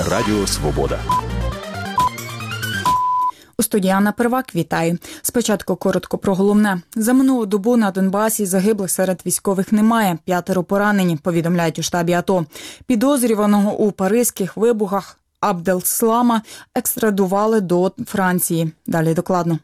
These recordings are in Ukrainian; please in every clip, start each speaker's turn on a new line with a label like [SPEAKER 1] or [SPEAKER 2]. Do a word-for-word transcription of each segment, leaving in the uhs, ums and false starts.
[SPEAKER 1] Радіо Свобода.
[SPEAKER 2] У студії Анна Первак, вітаю. Спочатку коротко про головне. За минулу добу на Донбасі загиблих серед військових немає, п'ятеро поранені, повідомляють у штабі АТО. Підозрюваного у паризьких вибухах Абдеслама екстрадували до Франції. Далі докладно.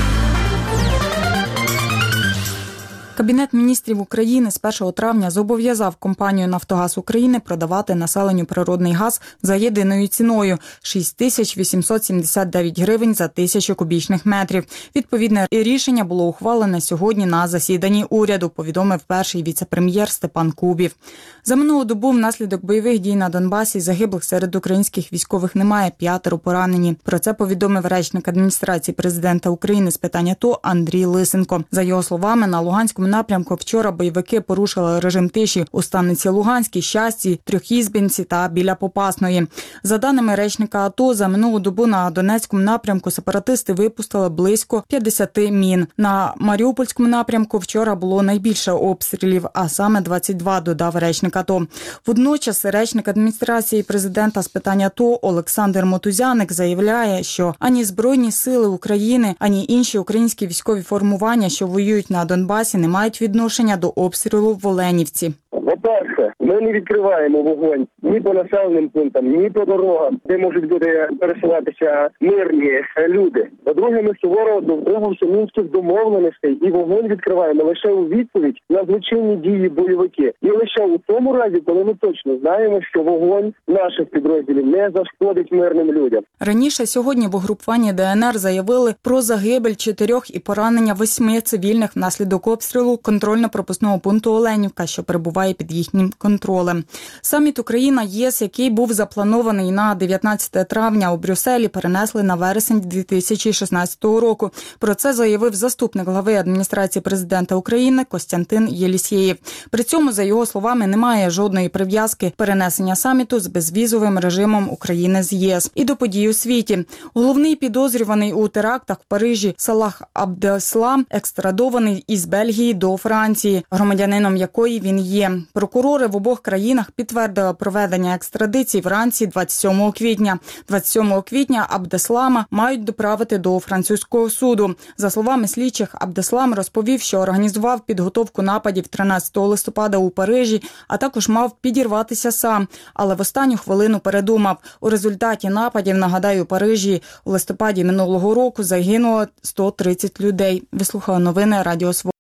[SPEAKER 2] Кабінет міністрів України з першого травня зобов'язав компанію «Нафтогаз України» продавати населенню природний газ за єдиною ціною – шість тисяч вісімсот сімдесят дев'ять гривень за тисячу кубічних метрів. Відповідне рішення було ухвалене сьогодні на засіданні уряду, повідомив перший віце-прем'єр Степан Кубів. За минулу добу внаслідок бойових дій на Донбасі загиблих серед українських військових немає, п'ятеро поранені. Про це повідомив речник адміністрації президента України з питань АТО Андрій Лисенко. За його словами, на Луганському напрямку вчора бойовики порушили режим тиші у станиці Луганській, Щасті, Трьохізбинці та біля Попасної. За даними речника АТО, за минулу добу на Донецькому напрямку сепаратисти випустили близько п'ятдесят мін. На Маріупольському напрямку вчора було найбільше обстрілів, а саме двадцять два, додав речник АТО. Водночас речник адміністрації президента з питань АТО Олександр Мотузяник заявляє, що ані Збройні сили України, ані інші українські військові формування, що воюють на Донбасі, не мають відношення до обстрілу в Оленівці.
[SPEAKER 3] По-перше, ми не відкриваємо вогонь ні по населеним пунктам, ні по дорогам, де можуть бути пересуватися мирні люди. По-друге, ми суворо дотримуємося мінських домовленостей і вогонь відкриваємо лише у відповідь на злочинні дії бойовиків. І лише у тому разі, коли ми точно знаємо, що вогонь наших підрозділів не зашкодить мирним людям.
[SPEAKER 2] Раніше сьогодні в угрупуванні ДНР заявили про загибель чотирьох і поранення восьми цивільних внаслідок обстрілу контрольно-пропускного пункту Оленівка, що перебуває під їхнім контролем. Саміт Україна-ЄС, який був запланований на дев'ятнадцяте травня у Брюсселі, перенесли на вересень дві тисячі шістнадцятого року. Про це заявив заступник глави адміністрації президента України Костянтин Єлісєєв. При цьому, за його словами, немає жодної прив'язки перенесення саміту з безвізовим режимом України з ЄС і до подій у світі. Головний підозрюваний у терактах в Парижі Салах Абдеслам екстрадований із Бельгії до Франції, громадянином якої він є. Прокурори в обох країнах підтвердили проведення екстрадиції вранці двадцять сьомого квітня. двадцять сьомого квітня Абдеслама мають доправити до французького суду. За словами слідчих, Абдеслам розповів, що організував підготовку нападів тринадцятого листопада у Парижі, а також мав підірватися сам, але в останню хвилину передумав. У результаті нападів, нагадаю, у Парижі у листопаді минулого року загинуло сто тридцять людей. Ви слухали новини Радіо Свобода.